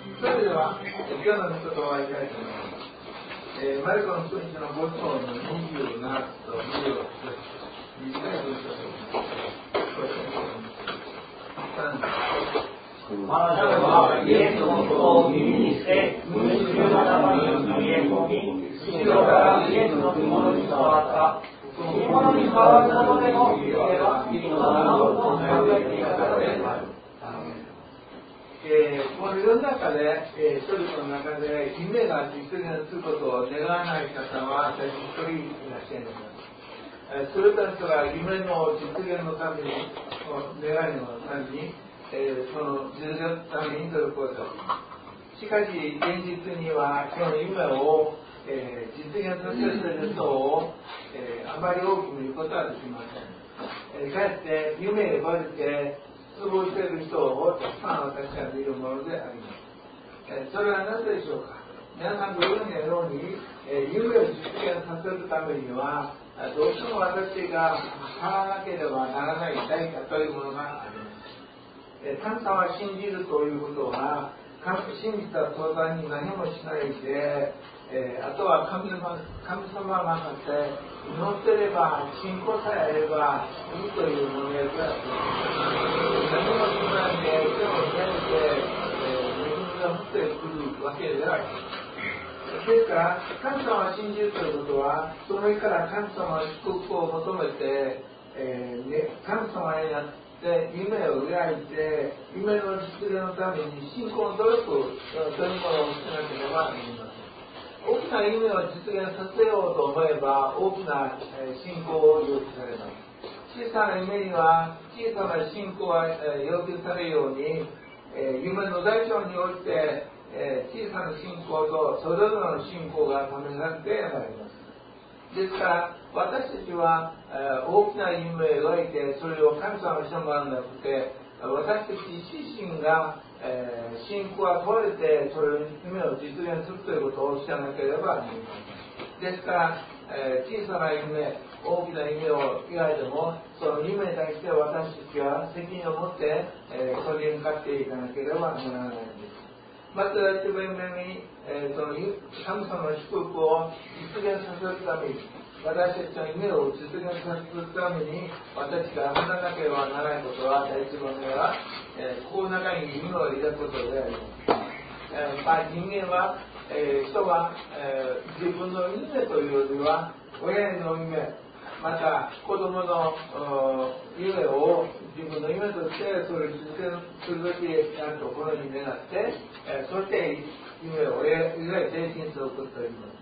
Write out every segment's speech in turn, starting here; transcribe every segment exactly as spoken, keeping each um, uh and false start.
それでは今日の御言葉をいたいと思います。えー、マルコの福音書のご章のにじゅうななとにじゅうろくです。短い文章です。 彼女はイエスのことを耳にして群衆の中に逃げ込み、後ろからイエスの着物に触った。着物に触ることでもイエスは生き物だと考えていたからです。 えー、この世の中で、えー、人々の中で夢が実現することを願わない方は私一人いらっしゃいます。えー、それたちは夢の実現のために、願いのために、えー、その実現のために努力をする。しかし現実にはその夢を、えー、実現させる人を、えー、あまり多く見ることはできません。えー、かえって夢を奪って過ごしている人をたくさん私は見るものであります。えー、それはなぜでしょうか。皆さんご存知のように、えー、夢を実現させるためにはどうしても私が払わなければならない代価というものがあります。えー、神様を信じるということは信じた途端に何もしないで、えー、あとは神様、神様が任せ祈ってれば信仰さえあればいいというものであります。何もしないで手を開いて、えー、恵みが降ってくるわけではありません。ですから神様を信じるということはその日から神様の祝福を求めて、えーね、神様になってで夢を描いて夢の実現のために信仰の努力というものをしなければなりません。大きな夢を実現させようと思えば大きな信仰を要求されます。小さな夢には小さな信仰が要求されるように夢の大小において小さな信仰とそれぞれの信仰が試されてまいります。ですから私たちは、えー、大きな夢を描いてそれを神様にしてもらわなくて私たち自身が、えー、信仰が問われてそれ夢を実現するということを知らなければなりません。ですから、えー、小さな夢大きな夢を描いてもその夢に対して私たちは責任を持って、えー、それに向かっていかなければならないんです。また一番目に、えー、その神様の祝福を実現させるために私たちの夢を実現させるために私が学ばなければならないことは第一番目は、えー、心の中に夢を抱くことであります。えーまあ、人間は、えー、人は、えー、自分の夢というよりは親の夢また子供の夢を自分の夢としてそれを実現するべきであるところに願って、えー、そして夢を描いて人生を送っております。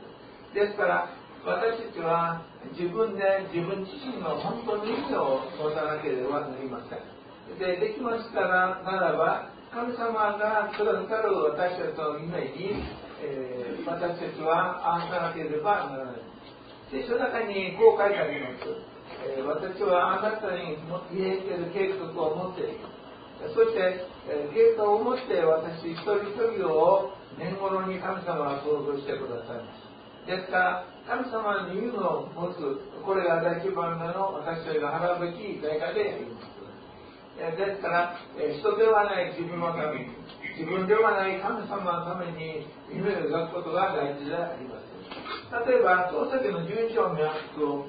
ですから私たちは自分で自分自身の本当の夢を持たなければなりません。で、できましたらならば神様がくださる私たちの夢に、えー、私たちは合わせなければならない。聖書の中にこう書いてあります。えー、私はあなたに入れている計画を持っている。そして、えー、計画を持って私一人一人を年頃に神様は創造してくださいます。ですから神様の夢を持つこれが第一番目の私たちが払うべき代価であります。えー、ですから、えー、人ではない自分のために自分ではない神様のために夢を描くことが大事であります。例えば創世記のじゅういち章を見ますと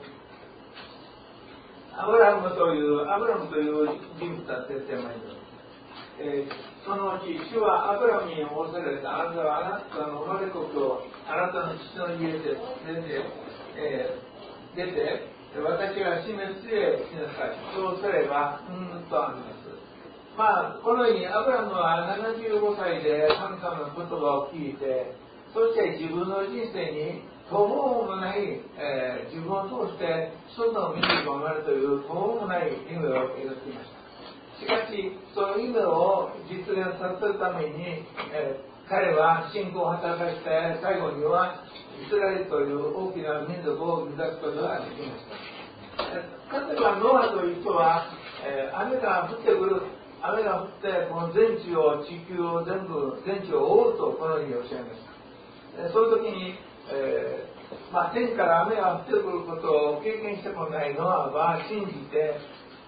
アブラムというアブラムという人物が出てまいります。えー、そのうち主はアブラムに仰せられたあなたはあなたの生まれ国をあなたの父の家で出て、えー、出て私が示すへしなさい。そうすればうんとあります。まあこのようにアブラムはななじゅうごさいで神様の言葉を聞いてそして自分の人生に途方もない、えー、自分を通して人の目に生まれという途方もない夢を描きました。しかしその夢を実現させるために、えー、彼は信仰を働かして最後にはイスラエルという大きな民族を生み出すことができました。例えばノアという人は、えー、雨が降ってくる雨が降ってこの全地を地球を全部全地を覆うとこのようにおっしゃいました。その時に、えーまあ、天から雨が降ってくることを経験したことないノアは信じて、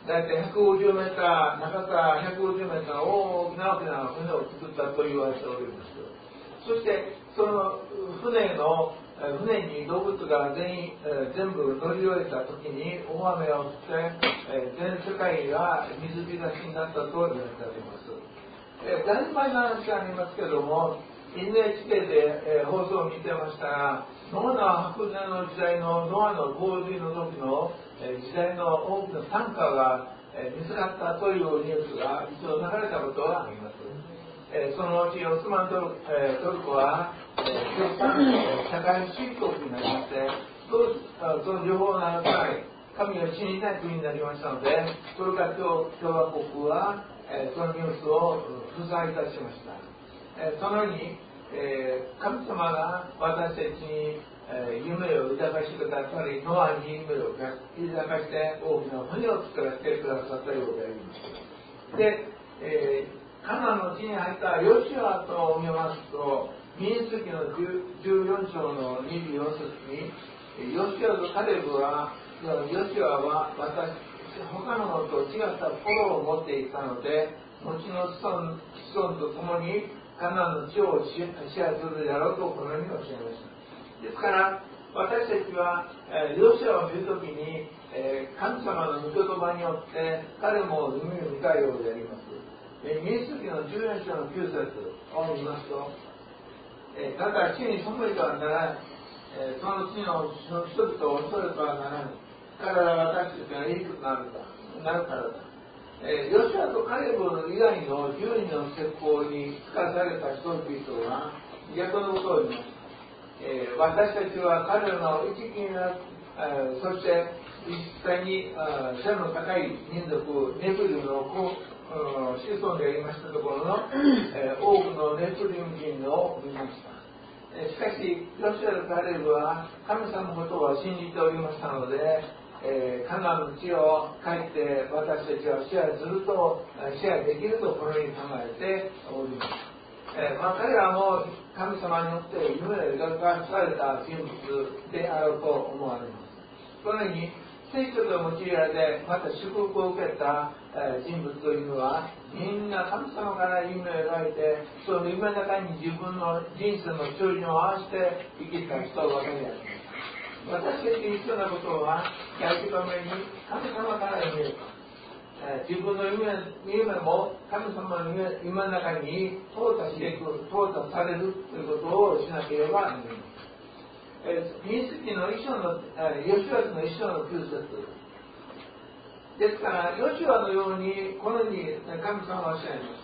だいたいひゃくごじゅうメーター、長さひゃくごじゅうメーターの大きな大きな船を作ったと言われております。そしてその船の船に動物が全員、えー、全部乗り終えた時に大雨が降って、えー、全世界が水浸しになったと言われております。えー、だいぶ前の話がありますけども、エヌエイチケー で、えー、放送を見てましたが、ノアの白年の時代のノアの洪水の時の、えー、時代の大きなタンカーが、えー、見つかったというニュースが一度流れたことがあります。えー、そのうちオスマントル、えー、トルコは、えー、共産、えー、社会主義国になりまして、どうその情報が流さない、神が死にない国になりましたので、トルコ共和国は、えー、そのニュースを封鎖いたしました。えー、そのように、えー、神様が私たちに、えー、夢を抱かしてくださり、ノアに夢を抱かして大きな船を作らせてくださったようであります。で、えーカナンの地に入ったヨシュアと見ますと、民数記のじゅうよん章のにじゅうよん節に、ヨシュアとカレブは、ヨシュアは私、他のと違った心を持っていたので、後の子孫、子孫と共にカナンの地を支配するであろうとこのようにおっしゃいました。ですから、私たちは、えー、ヨシュアを見るときに、えー、神様の御言葉によって彼も耳を見たようであります。民数記のじゅうよん章のきゅう節を見ますと、えー、ただ地に背いてはならない、えー、その地の人々を恐れてはならない、彼らは私たちがいいくなるなるからだ。えー、ヨシュアとカレブ以外のじゅうにんの説法に使わされた人々は逆のことを言います。えー、私たちは彼らの一義になる、えー、そして実際に背の高い民族ネブルの子子孫でありましたところの、えー、多くのネプリム人を見ました。えー、しかしヨシュアとカレブは神様のことを信じておりましたので、えー、カナンの地を帰って私たちは支配すると支配できるとこのように考えております。えーまあ、彼らも神様によって夢を描かされた人物であろうと思われます。このように聖書と用いられてまた祝福を受けた、えー、人物というのはみんな神様から夢を描いてその夢の中に自分の人生の距離に合わせて生きた人ばかりであります。私たちに必要なことは第一番目に神様から夢を、えー、自分の 夢, 夢も神様の 夢, 夢の中に淘汰していく淘汰されるということをしなければなりません。民数記の一章のヨシュアの一章のきゅう節ですからヨシュアのようにこのように神様はおっしゃいます。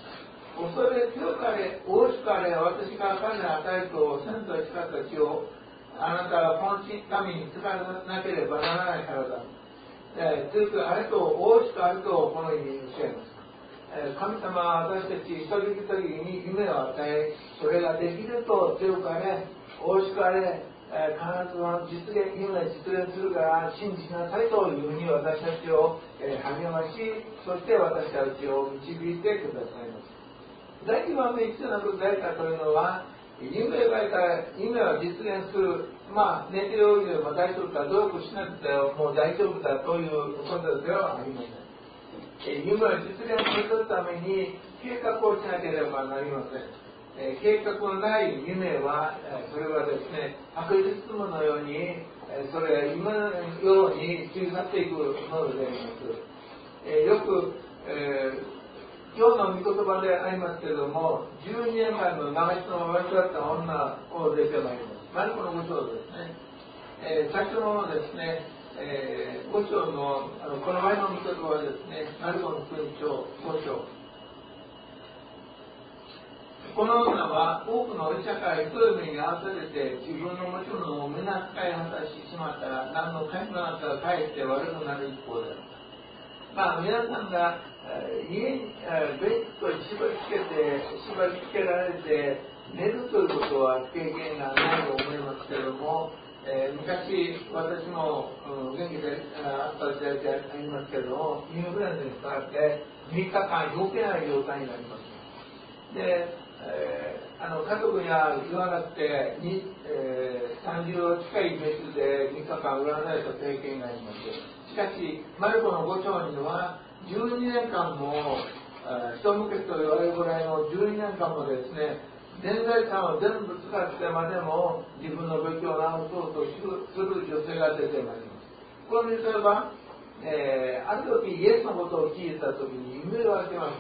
恐れ強かれ大しかれ私が彼らに与えると先祖に誓った地をあなたはこの民に使わなければならないからだ。えー、強くあれと大しくあれとこのようにおっしゃいます。えー、神様は私たち一人一人に夢を与えそれができると強くあれ大しくあれえー、必ずは実現、夢が実現するから信じなさいというふうに私たちを、えー、励まし、そして私たちを導いてくださいます。第一番目に必要なことだというのは、夢を描いた夢は実現する、まあ、寝ておいでも大丈夫か、努力しなくてもう大丈夫だということではありません。えー、夢を実現するために計画をしなければなりません。えー、計画のない夢は、えー、それはですね、白日雲のように、えー、それは今のように過ぎ去っていくものであります。えー、よく、えー、今日の御言葉でありますけれども、じゅうにねんかんの長人のままだった女を出てまいります。マルコのご章ですね。えー、最初のですね、えー、ご章の、あのこの前の御言葉はですね、マルコの福音書ご章。この女は多くのお医者から一人目に合わせて自分の持ち物を皆使い果たしてしまったら何の価値もなったらかえって悪くなる一方である。まあ皆さんが、えー、家に、えー、ベッドに縛り付けて縛り付けられて寝るということは経験がないと思いますけれども、えー、昔私も、うん、元気であった時代でありますけれどもインフルエンザにかかってみっかかん動けない状態になります。でえー、あの家族には言わなくてに、えー、さんじゅう近い別でみっかかん占われた経験があります。しかしマルコのご章には、 じゅうにねんかんも一向けと言われるぐらいのじゅうにねんかんもですね、全財産を全部使ってまでも自分の病気を治そうとする女性が出てまいります。これにすれば、えー、ある時イエスのことを聞いた時に夢を開けました。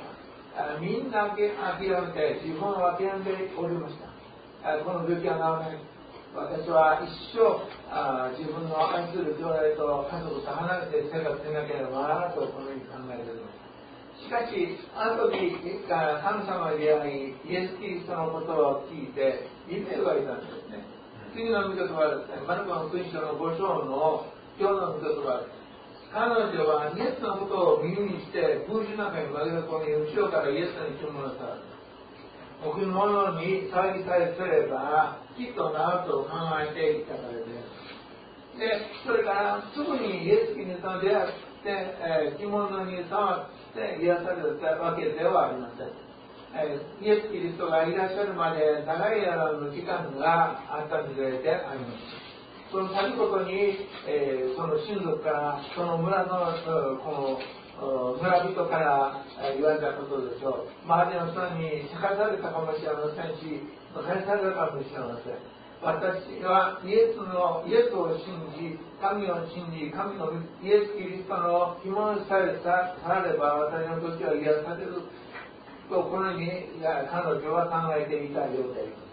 みんな諦めて自分を諦めておりました。この病気は治らない。私は一生あ自分の愛する兄弟と家族と離れて生活しなければならないとこのように考えております。しかし、あの時、神様に出会い、イエス・キリストのことを聞いて、夢を描いたんですね。次の御言葉はですね、マルコの福音書のご章の今日の御言葉です。彼女はイエスのことを耳にして、群衆の中に紛れ込み、後ろからイエスに注文された。贈り物に騒ぎさえすれば、きっとなると考えていたからです。で、それからすぐにイエス・キリストに出会って、えー、着物に触って癒されたわけではありません。えー、イエス・キリストがいらっしゃるまで長い間の時間があったみたいであります。その度ごとに、えー、その親族からその村のこの村人から言われたことでしょう。周りの人に釈かされたかもしれませんし、返されたかもしれません。私はイエスのイエスを信じ、神を信じ、神のイエス・キリストの着物さえされば私の時は癒されるとこのように彼女は考えていたようであります。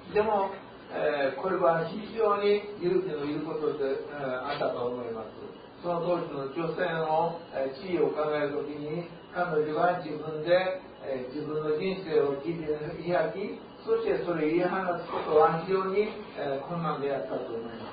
でも、えー、これは非常に勇気のいることで、えー、あったと思います。その当時の女性の、えー、地位を考えるときに彼女は自分で、えー、自分の人生を切り開き、そしてそれを言い放つことは非常に、えー、困難であったと思います。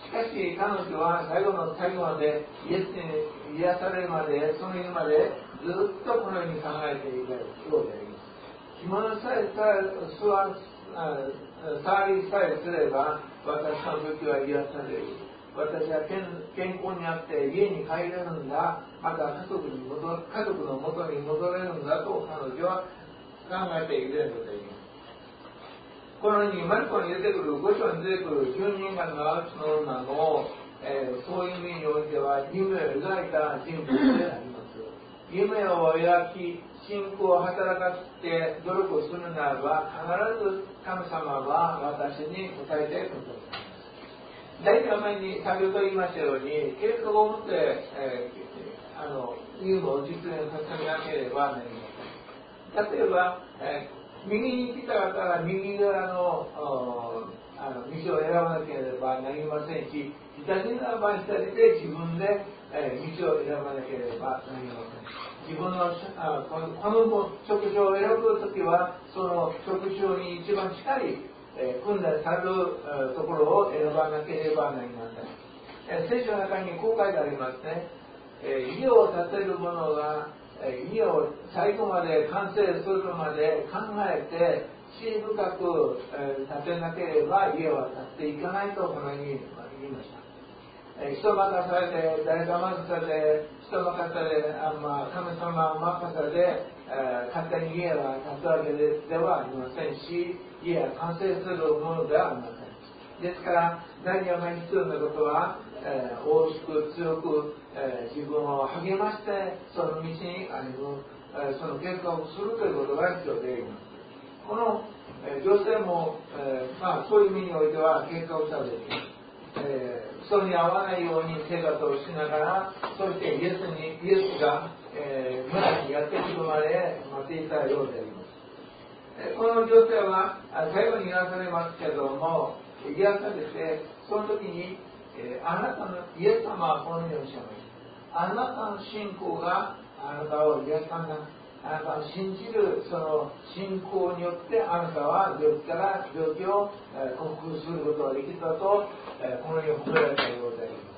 しかし彼女は最後の最後までイエスに癒されるまで、その日までずっとこのように考えていたようであります。着物さえさえ座触りさえすれば私の病気は癒される。私は健康にあって家に帰れるんだ。また家族に戻家族の元に戻れるんだと彼女は考えているのであります。このようにマルコに出てくるご章に出てくるじゅうにんかんのうちの女の、えー、そういう意味においては夢を描いた人物であります。夢を描き信仰を働かせて努力をするならば必ず神様は私に答えてください。大体前に先ほど言いましたように計画を持って、えー、あの夢を実現させなければなりません。例えば、えー、右に来たから右側のあの道を選ばなければなりませんし、左ならば左で自分で、えー、道を選ばなければなりません。自分のあこの、この職種を選ぶときはその職種に一番近い、えー、訓練される、えー、ところを選ばなければなりません。えー、聖書の中にこう書いてありますね。えー、家を建てる者が、えー、家を最後まで完成するまで考えて知恵深く、えー、建てなければ家は建っていかないとこのように言いました。人任されて、誰か任されて、人任され、あまあ、神様任されて、えー、勝手に家は建つわけではありませんし、家は完成するものではありません。ですから、何よりも必要なことは、えー、大きく強く、えー、自分を励まして、その道に歩む、えー、その結果をするということが必要であります。この、えー、女性も、えーまあ、そういう意味においては結果をしたわけです。えー、人に合わないように生活をしながら、そしてイエスにイエスが、えー、村にやってくるまで待っていたようであります。えー、この女性は最後に癒されますけども、癒されてその時に、えー、あなたのイエス様はこのようにおっしゃいます。あなたの信仰があなたを癒したんだ。あなたを信じるその信仰によってあなたは病気から病気を、えー、克服することができたと、えー、このように褒められたようであります。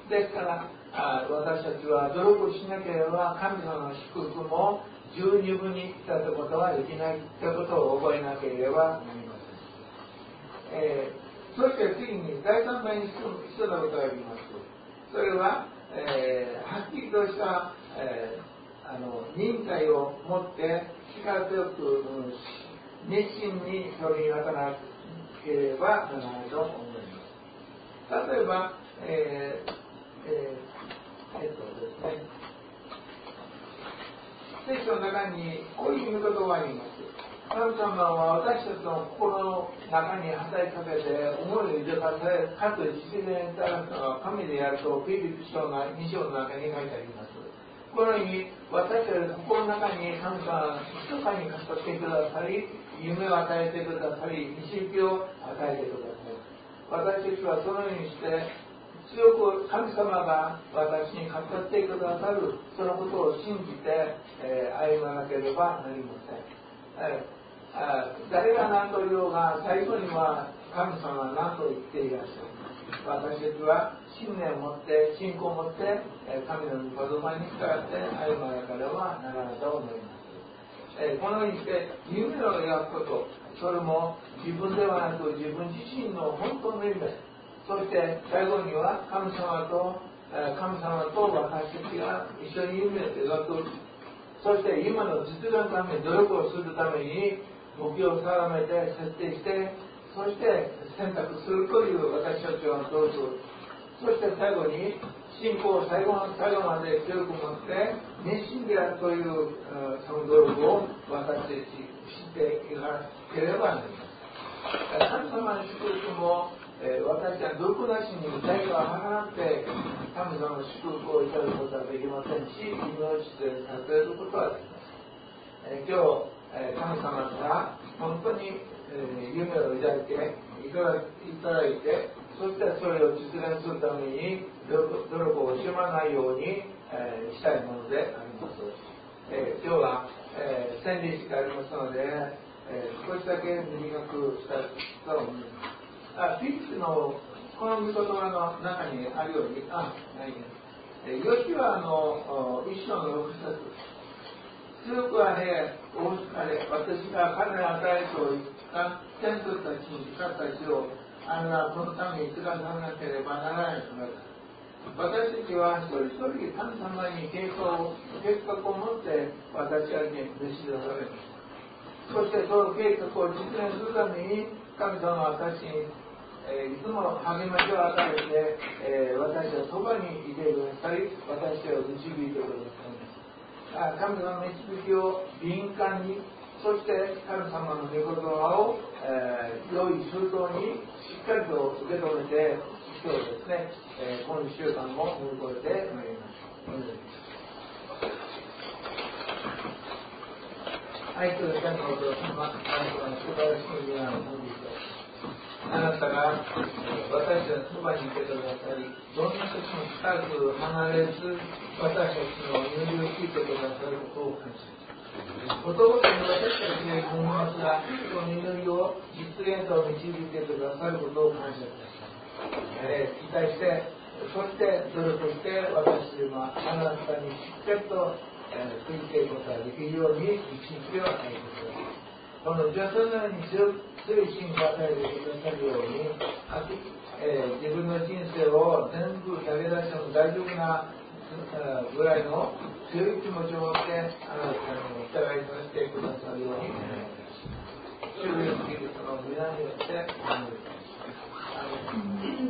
ですからあ私たちは努力しなければ神様の祝福も十二分にいただくことはできないということを覚えなければなりません。えー、そして次に第三番に必要なことがあります。それは、えー、はっきりとした、えーあの忍耐を持って力強く、うん、熱心に取り渡らなければならないと思います。例えば、えーえーえっとですね、 聖書の中にこういう御言葉があります。神様は私たちの心の中に働きかけて思いを入れかせ、かつ実現いただくのは神であると、フィリピ書のに章の中に書いてあります。このように私たちの心の中に神様は密かに語ってくださり、夢を与えてくださり、導きを与えてください。私たちはそのようにして強く神様が私に語ってくださるそのことを信じて、えー、歩まなければなりません。えー誰が何と言おうが最後には神様は何と言っていらっしゃる。私たちは信念を持って信仰を持って神の御言葉に従って歩まなければならないと思います。えこのようにして夢を描くこと、それも自分ではなく自分自身の本当の夢、そして最後には神様と神様と私たちが一緒に夢を描く、そして今の実現のために努力をするために目標を定めて設定して、そして選択するという私たちは努力、そして最後に信仰を最後の最後まで強く持って熱心であるというその努力を私たちしていかなければなりません。神様の祝福も私は努力なしに代価を払って神様の祝福をいただくことはできませんし、夢を実現させることはできます。今日神様が本当に夢を抱いていただいて、そしてそれを実現するために努力を惜しまないようにしたいものであります。今日は洗礼式がありますので少しだけ短くしたいと思います。フィリピのこの御言葉の中にあるように、あ、ないね。ヨシュアの一章の六節、強くあれ、大きかれ、私が彼らに与えておいた先祖たちに誓った地を、あれはこのために継がさなければならないからだ。私たちは一人一人神様に計画を計画を持って私たちに召し出されます。そしてその計画を実現するために神様は私に、えー、いつも励ましを与えて、えー、私はそばにいてくださり、私を導いてくださいます。神様の導きを敏感に、そして神様の御言葉を、えー、良い周到にしっかりと受け止めて、今日ですね、えー、このいっしゅうかんも乗り越えてまいります。愛する天のお父様、あなたの素晴らしい皆を賛美いたします。あなたが私たちのそばにいてくださり、どんな時も深く離れず、私たちの祈りを聞いてくださることを感謝します。ことごとに私たちが思いますが、その祈りを実現と導いてくださることを感謝いたします。えー、期待して、そして努力して、私はあなたにしっかりと、えー、ついていくことができるように一日を与えてください。この女性のように強い信仰を与えてくださるように、えー、自分の人生を全部投げ出しても大丈夫なぐらいの強い気持ちを持ってあなたに従いさせてくださるようにお願いいたします。主イエスキリストの皆によってお願いいたします。